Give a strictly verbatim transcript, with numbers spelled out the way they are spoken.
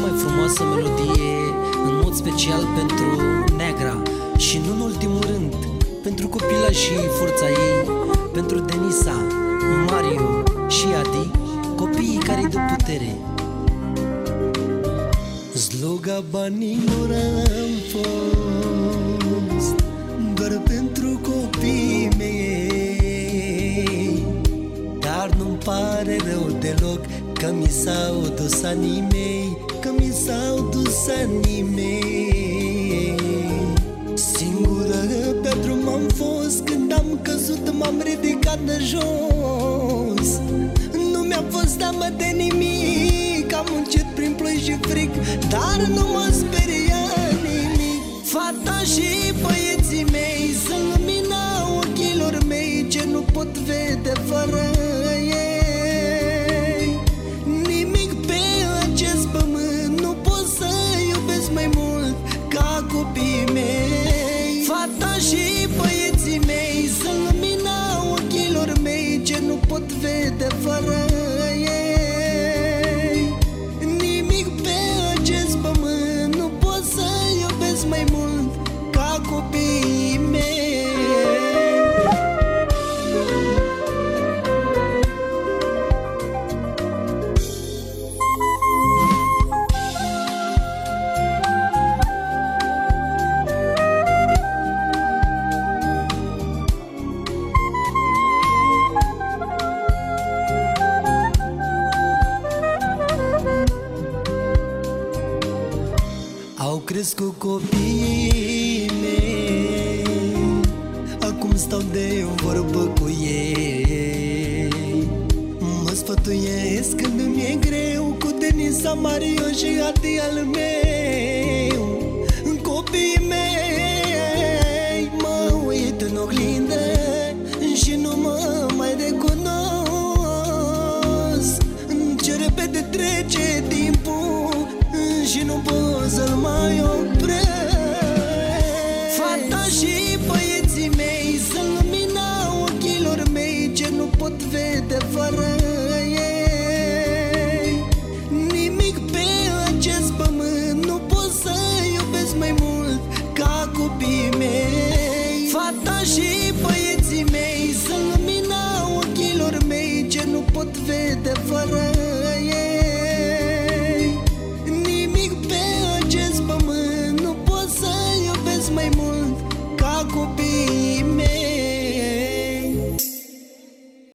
mai frumoasă melodie, în mod special pentru Neagra și nu în ultimul rând pentru copila și forța ei, pentru Denisa, Mario și Adi, copiii care-i dă putere. Sloga banilor am fost doar pentru copiii mei, dar nu-mi pare rău deloc că mi s-au dus anii mei, că mi s-au dus anii mei. Singură pe drum am fost, când am căzut m-am ridicat de jos. Nu mi-a fost teamă de nimic, am muncit prin ploi și fric, dar nu mă speria nimic. Fata și băieții mei sunt lumina ochilor mei, ce nu pot vede fără ei. Nimic pe acest pământ nu pot să iubesc mai mult ca copiii mei. Fata și băieții mei sunt lumina ochilor mei, ce nu pot vede fără ei. Nimic pe acest pământ nu pot să iubesc mai mult ca copiii mei. Au crescut copiii mei, acum stau de vorbă cu ei. Mă sfătuiesc când îmi e greu, cu Denisa, Mario și Adi al meu. Copiii mei mă uit în oglindă și nu mă mai recunosc. Ce repede trece timpul și nu pot să-l mai opresc. Fata și băieții mei sunt lumina ochilor mei, ce nu pot vede fără ei. Nimic pe acest pământ nu pot să iubesc mai mult ca copiii mei. Fata și băieții mei sunt lumina ochilor mei, ce nu pot vede fără ei. Nimic pe acest pământ nu pot să iubesc mai mult ca copiii